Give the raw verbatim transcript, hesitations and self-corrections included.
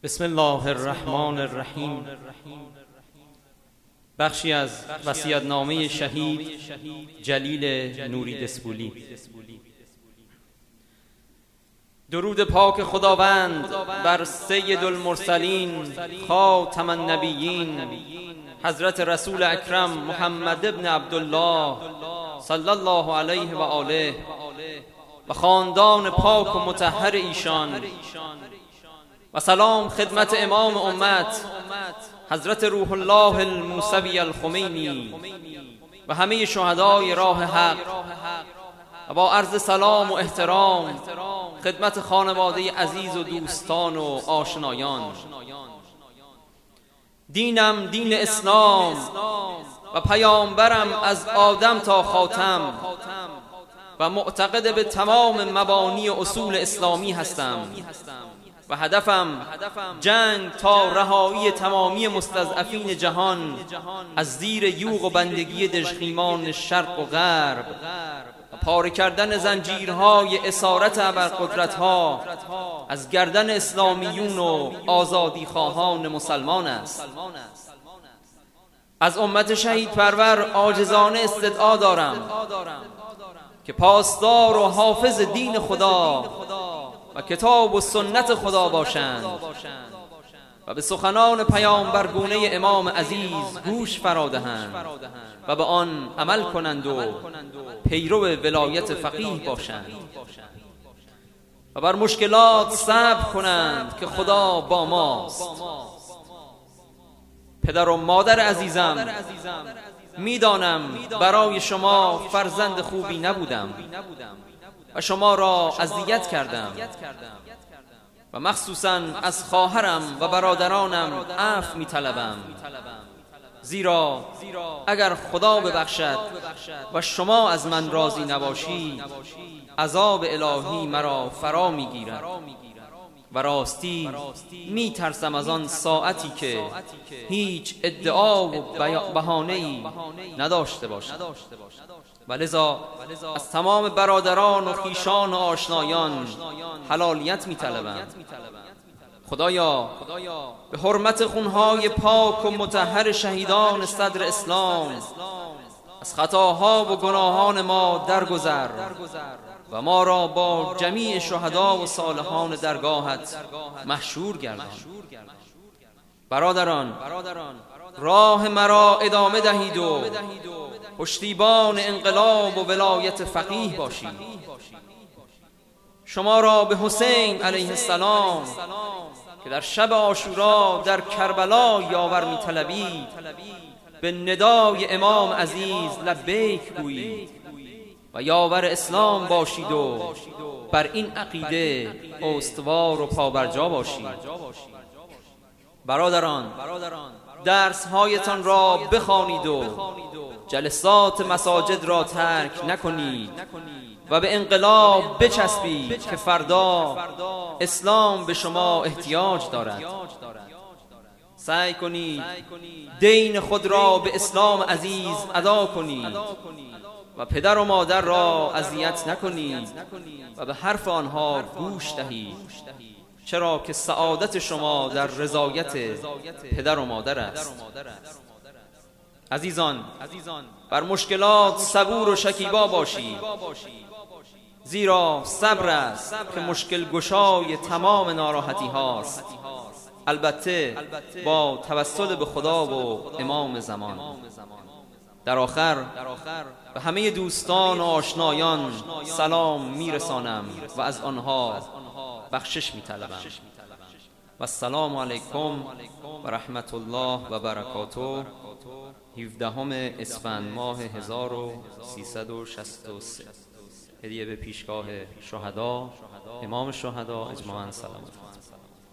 بسم الله الرحمن الرحیم. بخشی از وصیت‌نامه شهید جلیل نوری دسپولی. درود پاک خداوند بر سید المرسلین خاتم النبیین حضرت رسول اکرم محمد ابن عبدالله صلی الله علیه و آله و خاندان پاک و مطهر ایشان، و سلام خدمت امام امت حضرت روح الله الموسوی الخمینی و همه شهدای راه حق، و با عرض سلام و احترام خدمت خانواده عزیز و دوستان و آشنایان. دینم دین اسلام و پیامبرم از آدم تا خاتم و معتقد به تمام مبانی و اصول اسلامی هستم و هدفم جنگ تا رهایی تمامی مستضعفین جهان از زیر یوغ و بندگی دژخیمان شرق و غرب و پاره کردن زنجیرهای اسارت ابرقدرت‌ها از گردن اسلامیون و آزادی خواهان مسلمان است. از امت شهید پرور عاجزانه استدعا دارم که پاسدار و حافظ دین خدا و کتاب و سنت خدا باشند و به سخنان پیامبرگونه امام عزیز گوش فرادهند و به آن عمل کنند و پیرو ولایت فقیه باشند و بر مشکلات صبر کنند که خدا با ماست. پدر و مادر عزیزم، میدانم برای شما فرزند خوبی نبودم و شما را اذیت کردم و مخصوصا از خواهرم و برادرانم عفو می‌طلبم، زیرا اگر خدا ببخشد و شما از من راضی نباشید عذاب الهی مرا فرا میگیرد و راستی می ترسم از آن ساعتی که هیچ ادعا و بهانه‌ای نداشته باشم. و لذا از تمام برادران و خویشان و آشنایان حلالیت می طلبم. خدایا به حرمت خونهای پاک و مطهر شهیدان صدر اسلام از خطاها و گناهان ما درگذر و ما را با جمیع شهدا و صالحان درگاهت محشور گردان. برادران، راه مرا ادامه دهید و پشتیبان انقلاب و ولایت فقیه باشید. شما را به حسین علیه السلام که در شب عاشورا در کربلا یاور می‌طلبید به ندای امام عزیز لبیک گویید و یاور اسلام باشید و بر این عقیده استوار و پابرجا باشید. برادران، درس هایتان را بخوانید و جلسات مساجد را ترک نکنید و به انقلاب بچسبید که فردا اسلام به شما احتیاج دارد. سعی کنید دین خود را به اسلام عزیز ادا کنید و پدر و مادر را اذیت نکنید و به حرف آنها گوش دهید، چرا که سعادت شما در رضایت پدر و مادر است. عزیزان، بر مشکلات صبور و شکیبا باشید، زیرا صبر است که مشکل گشای تمام ناراحتی هاست، البته با توسل به خدا و امام زمان. در آخر به همه دوستان و آشنایان سلام میرسانم و از آنها بخشش میطلبم. و السلام علیکم و رحمت الله و برکاته. هفدهم اسفند ماه هزار و سیصد و شصت و سه. هدیه به پیشگاه شهدا، امام شهدا اجماعاً سلام.